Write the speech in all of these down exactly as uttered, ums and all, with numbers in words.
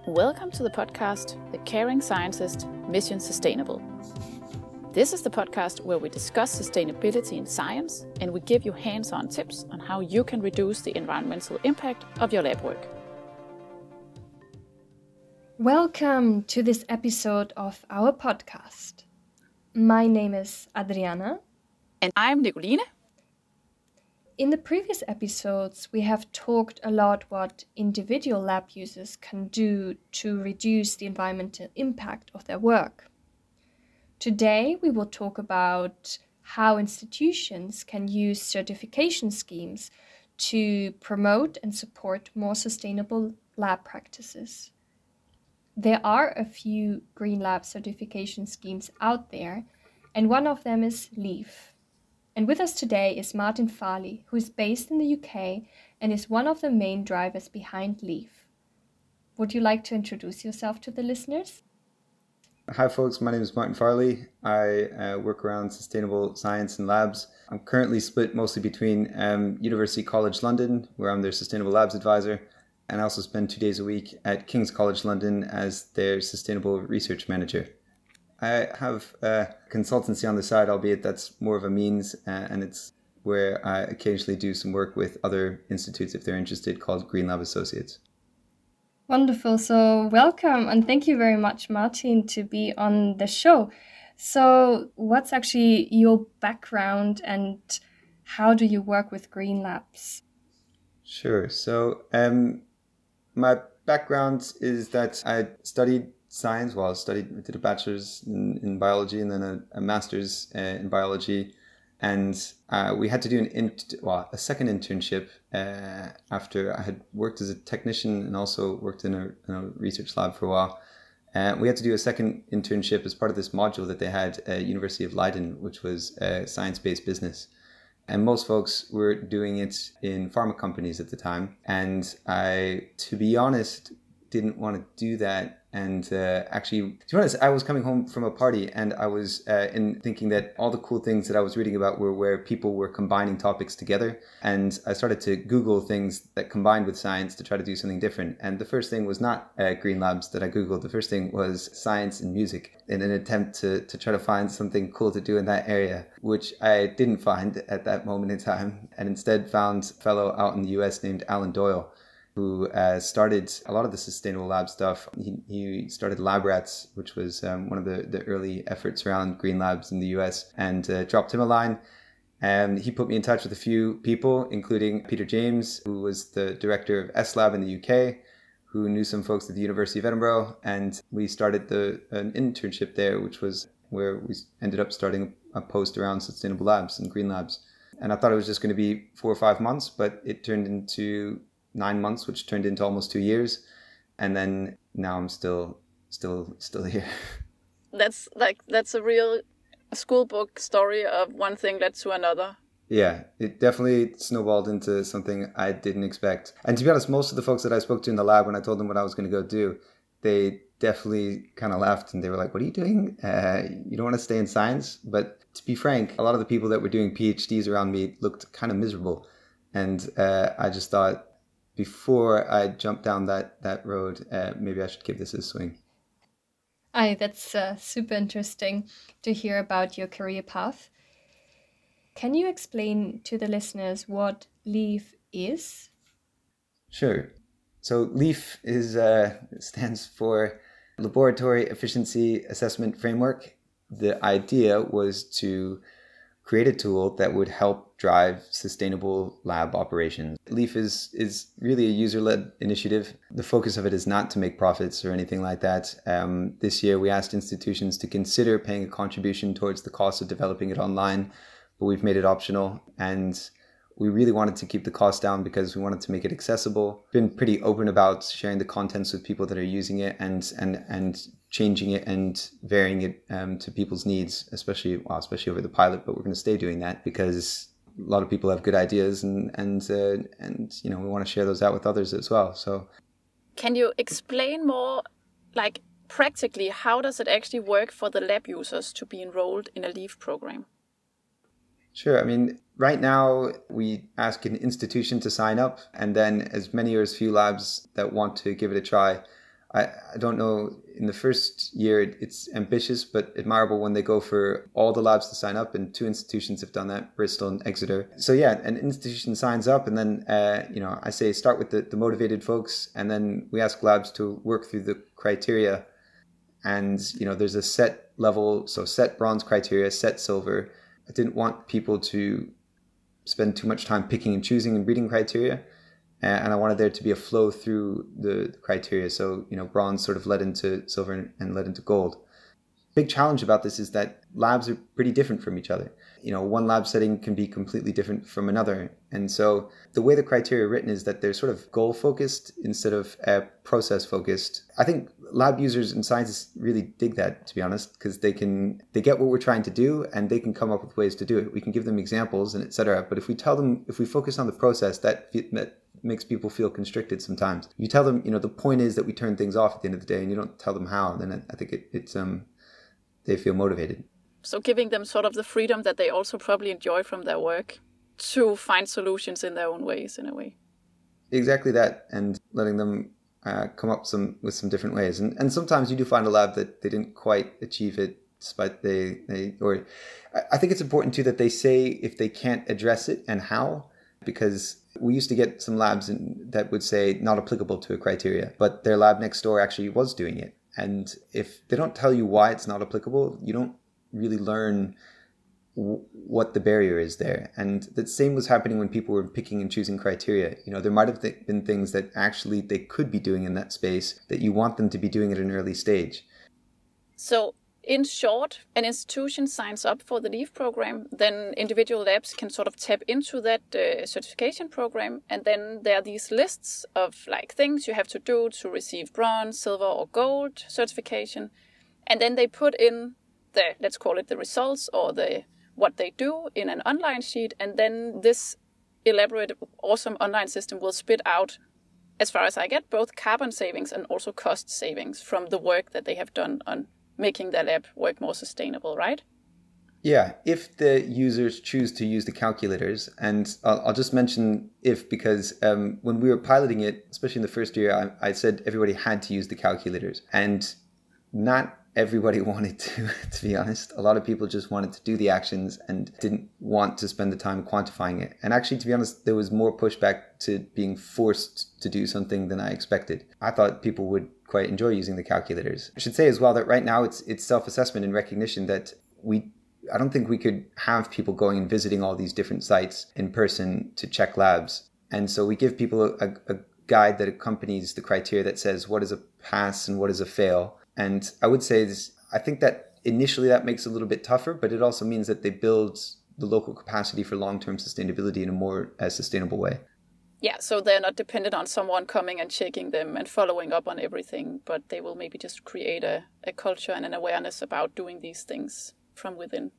Welcome to the podcast, The Caring Scientist Mission Sustainable. This is the podcast where we discuss sustainability in science and we give you hands-on tips on how you can reduce the environmental impact of your lab work. Welcome to this episode of our podcast. My name is Adriana. And I'm Nicoline. In the previous episodes, we have talked a lot what individual lab users can do to reduce the environmental impact of their work. Today, we will talk about how institutions can use certification schemes to promote and support more sustainable lab practices. There are a few Green Lab certification schemes out there, and one of them is LEAF. And with us today is Martin Farley, who is based in the U K and is one of the main drivers behind LEAF. Would you like to introduce yourself to the listeners? Hi folks, my name is Martin Farley. I uh, work around sustainable science and labs. I'm currently split mostly between um, University College London, where I'm their sustainable labs advisor, and I also spend two days a week at King's College London as their sustainable research manager. I have a consultancy on the side, albeit that's more of a means, uh, and it's where I occasionally do some work with other institutes if they're interested, called Green Lab Associates. Wonderful. So welcome and thank you very much, Martin, to be on the show. So what's actually your background and how do you work with Green Labs? Sure. So um, my background is that I studied science. Well, I studied, I did a bachelor's in, in biology and then a, a master's uh, in biology. And uh, we had to do an int- well, a second internship uh, after I had worked as a technician and also worked in a, in a research lab for a while. Uh, we had to do a second internship as part of this module that they had at University of Leiden, which was uh, science-based business. And most folks were doing it in pharma companies at the time. And I, to be honest, didn't want to do that. And uh, actually, to be honest, I was coming home from a party and I was uh, in thinking that all the cool things that I was reading about were where people were combining topics together. And I started to Google things that combined with science to try to do something different. And the first thing was not uh, Green Labs that I Googled. The first thing was science and music in an attempt to, to try to find something cool to do in that area, which I didn't find at that moment in time. And instead found a fellow out in the U S named Alan Doyle, who uh, started a lot of the sustainable lab stuff. He, he started LabRats, which was um, one of the, the early efforts around Green Labs in the U S, and uh, dropped him a line. And he put me in touch with a few people, including Peter James, who was the director of S Lab in the U K, who knew some folks at the University of Edinburgh. And we started the an internship there, which was where we ended up starting a post around sustainable labs and Green Labs. And I thought it was just going to be four or five months, but it turned into nine months, which turned into almost two years. And then now I'm still, still, still here. That's like, that's a real school book story of one thing led to another. Yeah, it definitely snowballed into something I didn't expect. And to be honest, most of the folks that I spoke to in the lab when I told them what I was going to go do, they definitely kind of laughed and they were like, what are you doing? Uh, you don't want to stay in science? But to be frank, a lot of the people that were doing PhDs around me looked kind of miserable. And uh, I just thought, before I jump down that, that road, uh, maybe I should give this a swing. Aye, that's uh, super interesting to hear about your career path. Can you explain to the listeners what LEAF is? Sure. So LEAF is uh, stands for Laboratory Efficiency Assessment Framework. The idea was to create a tool that would help drive sustainable lab operations. LEAF is is really a user-led initiative. The focus of it is not to make profits or anything like that. Um, this year, we asked institutions to consider paying a contribution towards the cost of developing it online, but we've made it optional. And we really wanted to keep the cost down because we wanted to make it accessible. Been pretty open about sharing the contents with people that are using it and and and changing it and varying it um, to people's needs, especially well, especially over the pilot. But we're going to stay doing that because a lot of people have good ideas and and uh, and you know we want to share those out with others as well. So, can you explain more, like practically, how does it actually work for the lab users to be enrolled in a LEAF program? Sure. I mean, right now we ask an institution to sign up, and then as many or as few labs that want to give it a try I, I don't know, in the first year it's ambitious but admirable when they go for all the labs to sign up, and two institutions have done that, Bristol and Exeter. So yeah, an institution signs up, and then uh, you know, I say start with the, the motivated folks, and then we ask labs to work through the criteria. And you know, there's a set level, so set bronze criteria, set silver. I didn't want people to spend too much time picking and choosing and reading criteria. And I wanted there to be a flow through the criteria. So, you know, bronze sort of led into silver and led into gold. Big challenge about this is that labs are pretty different from each other. You know, one lab setting can be completely different from another. And so the way the criteria are written is that they're sort of goal focused instead of uh, process focused. I think lab users and scientists really dig that, to be honest, because they can, they get what we're trying to do and they can come up with ways to do it. We can give them examples and et cetera. But if we tell them, if we focus on the process, that, that makes people feel constricted sometimes. You tell them, you know, the point is that we turn things off at the end of the day, and you don't tell them how, then I think it, it's, um, they feel motivated. So giving them sort of the freedom that they also probably enjoy from their work to find solutions in their own ways, in a way. Exactly that, and letting them uh, come up some with some different ways. And and sometimes you do find a lab that they didn't quite achieve it, despite they, they or I think it's important too that they say if they can't address it and how, because we used to get some labs in, that would say not applicable to a criteria, but their lab next door actually was doing it. And if they don't tell you why it's not applicable, you don't really learn w- what the barrier is there. And the same was happening when people were picking and choosing criteria. You know, there might have th- been things that actually they could be doing in that space that you want them to be doing at an early stage. So in short, an institution signs up for the LEAF program, then individual labs can sort of tap into that uh, certification program, and then there are these lists of like things you have to do to receive bronze, silver or gold certification, and then they put in the, let's call it the results or the what they do in an online sheet, and then this elaborate, awesome online system will spit out, as far as I get, both carbon savings and also cost savings from the work that they have done on making their lab work more sustainable, right? Yeah, if the users choose to use the calculators, and I'll, I'll just mention if, because um, when we were piloting it, especially in the first year, I, I said everybody had to use the calculators, and not everybody wanted to, to be honest. A lot of people just wanted to do the actions and didn't want to spend the time quantifying it. And actually, to be honest, there was more pushback to being forced to do something than I expected. I thought people would quite enjoy using the calculators. I should say as well that right now it's it's self-assessment and recognition that we, I don't think we could have people going and visiting all these different sites in person to check labs. And so we give people a, a guide that accompanies the criteria that says what is a pass and what is a fail. And I would say this, I think that initially that makes it a little bit tougher, but it also means that they build the local capacity for long-term sustainability in a more uh, sustainable way. Yeah, so they're not dependent on someone coming and checking them and following up on everything, but they will maybe just create a, a culture and an awareness about doing these things from within.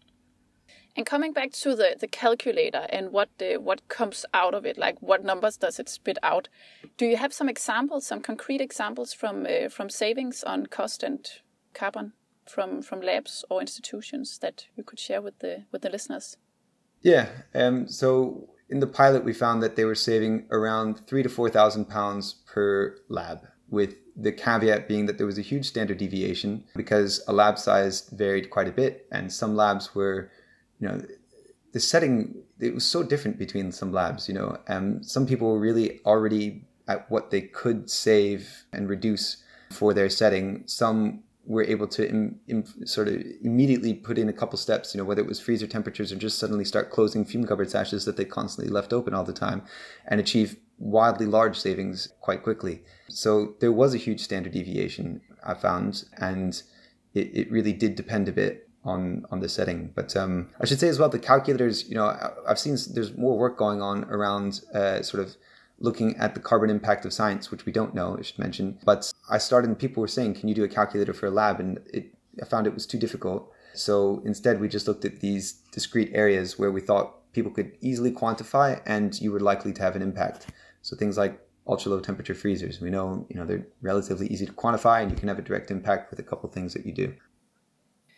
And coming back to the, the calculator and what the, what comes out of it, like what numbers does it spit out? Do you have some examples, some concrete examples from uh, from savings on cost and carbon from, from labs or institutions that you could share with the with the listeners? Yeah, um, so in the pilot, we found that they were saving around three to four thousand pounds per lab, with the caveat being that there was a huge standard deviation because a lab size varied quite a bit, and some labs were, you know, the setting, it was so different between some labs. You know, um, some people were really already at what they could save and reduce for their setting. Some were able to im, im, sort of immediately put in a couple steps, you know, whether it was freezer temperatures or just suddenly start closing fume covered sashes that they constantly left open all the time, and achieve wildly large savings quite quickly. So there was a huge standard deviation, I found, and it, it really did depend a bit on, on the setting. But um, I should say as well, the calculators, you know, I've seen there's more work going on around uh, sort of looking at the carbon impact of science, which we don't know, I should mention. But I started and people were saying, can you do a calculator for a lab? And it, I found it was too difficult. So instead, we just looked at these discrete areas where we thought people could easily quantify and you were likely to have an impact. So things like ultra low temperature freezers. We know, you know, they're relatively easy to quantify and you can have a direct impact with a couple things that you do.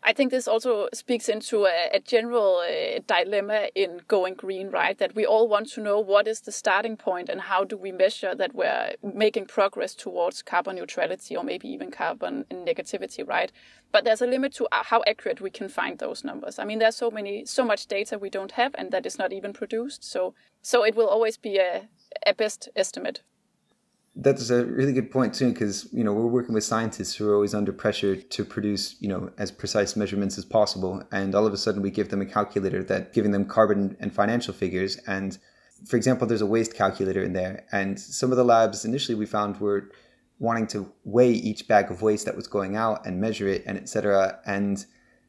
I think this also speaks into a, a general uh, dilemma in going green, right? That we all want to know what is the starting point and how do we measure that we're making progress towards carbon neutrality or maybe even carbon negativity, right? But there's a limit to how accurate we can find those numbers. I mean, there's so many, so much data we don't have and that is not even produced. So, so it will always be a, a best estimate. That's a really good point too, because, you know, we're working with scientists who are always under pressure to produce, you know, as precise measurements as possible. And all of a sudden we give them a calculator that giving them carbon and financial figures. And for example, there's a waste calculator in there. And some of the labs initially we found were wanting to weigh each bag of waste that was going out and measure it and et cetera. And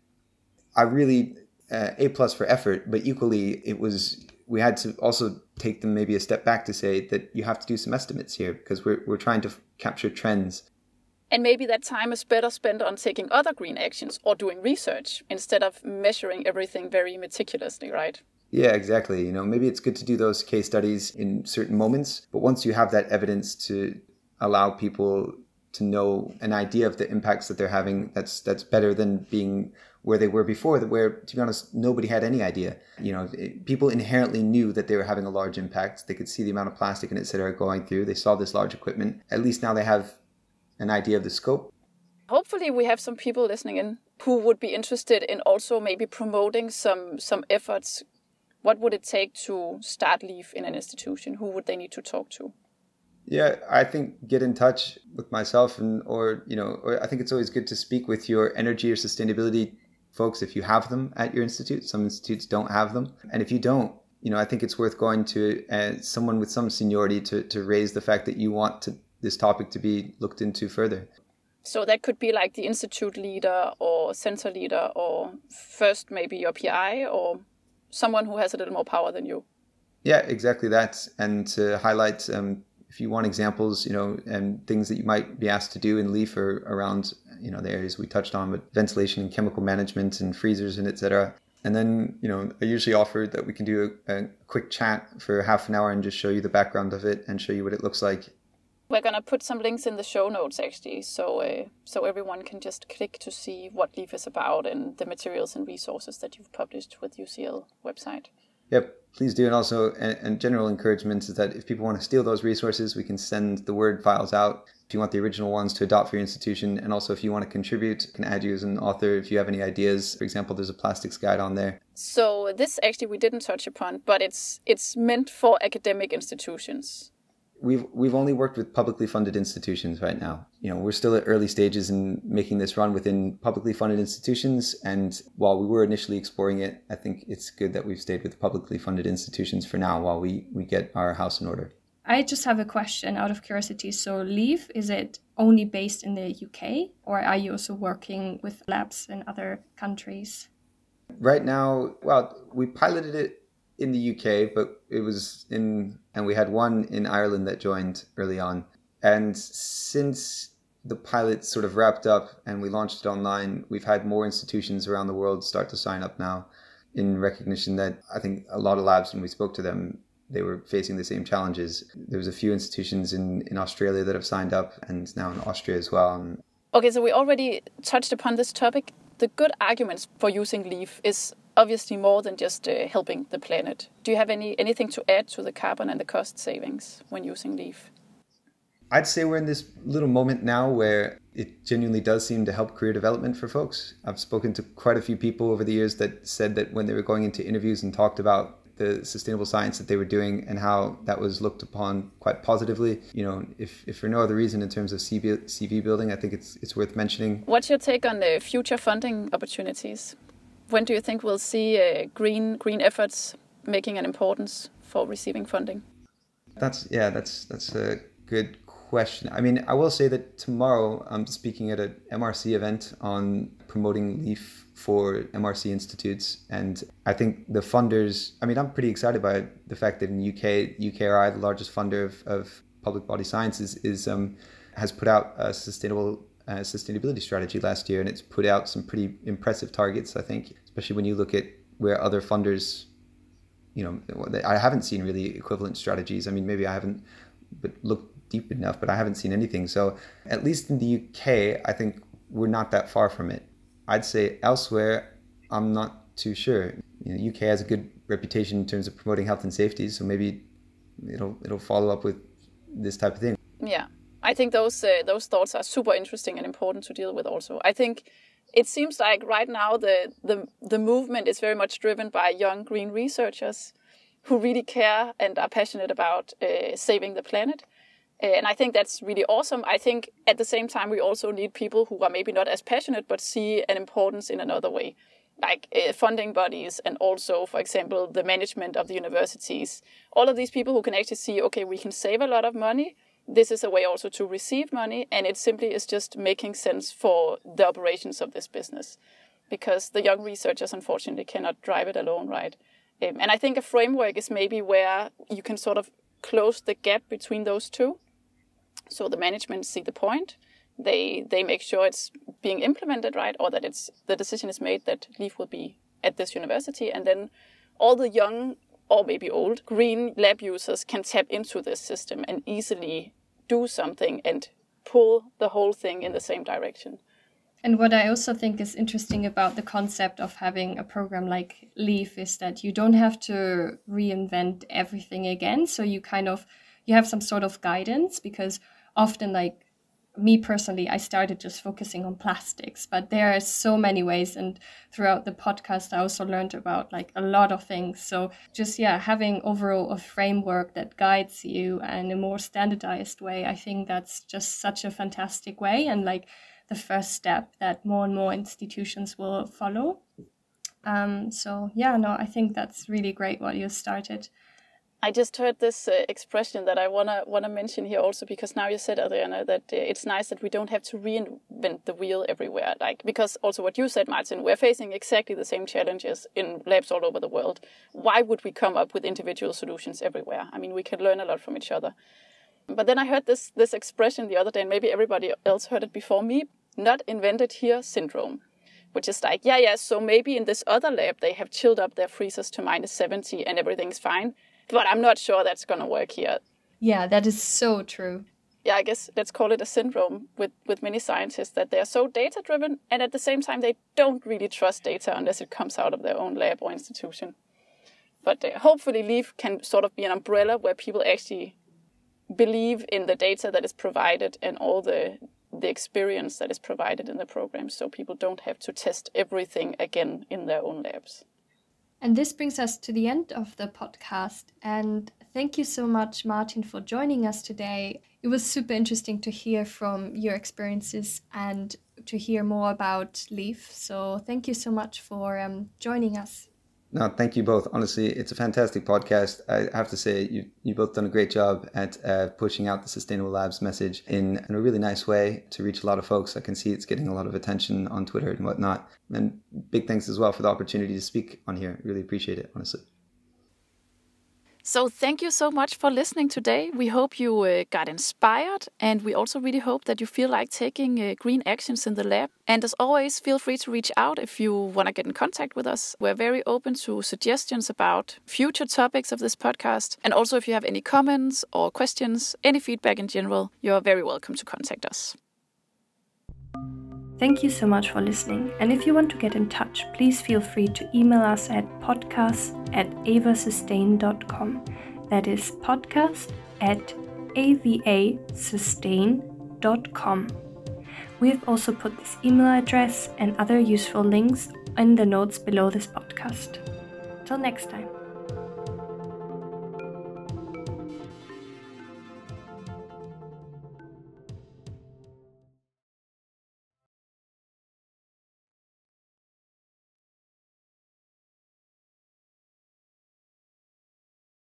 I really, uh, A plus for effort, but equally it was, we had to also take them maybe a step back to say that you have to do some estimates here because we're we're trying to f- capture trends. And maybe that time is better spent on taking other green actions or doing research instead of measuring everything very meticulously, right? Yeah, exactly. You know, maybe it's good to do those case studies in certain moments, but once you have that evidence to allow people to know an idea of the impacts that they're having, that's that's better than being where they were before, where, to be honest, nobody had any idea. You know, it, people inherently knew that they were having a large impact. They could see the amount of plastic and et cetera going through. They saw this large equipment. At least now they have an idea of the scope. Hopefully we have some people listening in who would be interested in also maybe promoting some some efforts. What would it take to start LEAF in an institution? Who would they need to talk to? Yeah, I think get in touch with myself and, or, you know, or I think it's always good to speak with your energy or sustainability folks if you have them at your institute. Some institutes don't have them. And if you don't, you know, I think it's worth going to uh, someone with some seniority to, to raise the fact that you want to, this topic to be looked into further. So that could be like the institute leader or center leader or first maybe your P I or someone who has a little more power than you. Yeah, exactly that. And to highlight, um, if you want examples, you know, and things that you might be asked to do in LEAF or around, you know, the areas we touched on, but ventilation and chemical management and freezers and et cetera. And then, you know, I usually offer that we can do a, a quick chat for half an hour and just show you the background of it and show you what it looks like. We're going to put some links in the show notes, actually, so uh, so everyone can just click to see what LEAF is about and the materials and resources that you've published with U C L website. Yep, please do. And also, and, and general encouragement is that if people want to steal those resources, we can send the Word files out if you want the original ones to adopt for your institution. And also, if you want to contribute, I can add you as an author if you have any ideas. For example, there's a plastics guide on there. So this actually we didn't touch upon, but it's it's meant for academic institutions. We've we've only worked with publicly funded institutions right now. You know, we're still at early stages in making this run within publicly funded institutions. And while we were initially exploring it, I think it's good that we've stayed with publicly funded institutions for now while we, we get our house in order. I just have a question out of curiosity. So LEAF, is it only based in the U K or are you also working with labs in other countries? Right now, well, we piloted it in the U K, but it was in, and we had one in Ireland that joined early on. And since the pilot sort of wrapped up and we launched it online, we've had more institutions around the world start to sign up now in recognition that I think a lot of labs, when we spoke to them, they were facing the same challenges. There was a few institutions in, in Australia that have signed up and now in Austria as well. And okay, so we already touched upon this topic. The good arguments for using LEAF is obviously more than just uh, helping the planet. Do you have any anything to add to the carbon and the cost savings when using LEAF? I'd say we're in this little moment now where it genuinely does seem to help career development for folks. I've spoken to quite a few people over the years that said that when they were going into interviews and talked about the sustainable science that they were doing and how that was looked upon quite positively. You know, if, if for no other reason in terms of C V building, I think it's it's worth mentioning. What's your take on the future funding opportunities? When do you think we'll see uh, green green efforts making an importance for receiving funding? That's yeah, that's that's a good question. I mean, I will say that tomorrow I'm speaking at an M R C event on promoting LEAF for M R C institutes, and I think the funders, I mean, I'm pretty excited by the fact that in U K, U K R I, the largest funder of, of public body sciences, is um, has put out a sustainable uh, sustainability strategy last year, and it's put out some pretty impressive targets, I think, especially when you look at where other funders, you know, I haven't seen really equivalent strategies. I mean, maybe I haven't but looked deep enough, but I haven't seen anything. So at least in the U K, I think we're not that far from it. I'd say elsewhere, I'm not too sure. You know, U K has a good reputation in terms of promoting health and safety, so maybe it'll it'll follow up with this type of thing. Yeah, I think those uh, those thoughts are super interesting and important to deal with also. I think it seems like right now the, the, the movement is very much driven by young green researchers who really care and are passionate about uh, saving the planet. Uh, and I think that's really awesome. I think at the same time, we also need people who are maybe not as passionate, but see an importance in another way, like uh, funding bodies and also, for example, the management of the universities. All of these people who can actually see, okay, we can save a lot of money. This is a way also to receive money, and it simply is just making sense for the operations of this business, because the young researchers, unfortunately, cannot drive it alone, right? Um, and I think a framework is maybe where you can sort of close the gap between those two. So the management see the point, they they make sure it's being implemented, right, or that it's the decision is made that LEAF will be at this university, and then all the young or maybe old green lab users can tap into this system and easily do something and pull the whole thing in the same direction. And what I also think is interesting about the concept of having a program like LEAF is that you don't have to reinvent everything again. So you kind of, you have some sort of guidance, because often, like me personally, I started just focusing on plastics, but there are so many ways. And throughout the podcast, I also learned about like a lot of things. So just, yeah, having overall a framework that guides you in a more standardized way, I think that's just such a fantastic way. And like the first step that more and more institutions will follow. Um, so yeah, no, I think that's really great what you started. I just heard this uh, expression that I wanna wanna mention here also, because now you said, Adriana, that uh, it's nice that we don't have to reinvent the wheel everywhere. Like, because also what you said, Martin, we're facing exactly the same challenges in labs all over the world. Why would we come up with individual solutions everywhere? I mean, we can learn a lot from each other. But then I heard this this expression the other day, and maybe everybody else heard it before me, not invented here syndrome, which is like, yeah, yeah, so maybe in this other lab they have chilled up their freezers to minus seventy and everything's fine. But I'm not sure that's going to work here. Yeah, that is so true. Yeah, I guess let's call it a syndrome with, with many scientists, that they are so data-driven, and at the same time, they don't really trust data unless it comes out of their own lab or institution. But uh, hopefully LEAF can sort of be an umbrella where people actually believe in the data that is provided and all the, the experience that is provided in the program, so people don't have to test everything again in their own labs. And this brings us to the end of the podcast. And thank you so much, Martin, for joining us today. It was super interesting to hear from your experiences and to hear more about LEAF. So thank you so much for um, joining us. No, thank you both. Honestly, it's a fantastic podcast. I have to say, you you both done a great job at uh, pushing out the Sustainable Labs message in, in a really nice way to reach a lot of folks. I can see it's getting a lot of attention on Twitter and whatnot. And big thanks as well for the opportunity to speak on here. Really appreciate it, honestly. So thank you so much for listening today. We hope you uh, got inspired, and we also really hope that you feel like taking uh, green actions in the lab. And as always, feel free to reach out if you want to get in contact with us. We're very open to suggestions about future topics of this podcast. And also if you have any comments or questions, any feedback in general, you're very welcome to contact us. Thank you so much for listening. And if you want to get in touch, please feel free to email us at podcast at avasustain dot com. That is podcast at avasustain dot com. We have also put this email address and other useful links in the notes below this podcast. Till next time.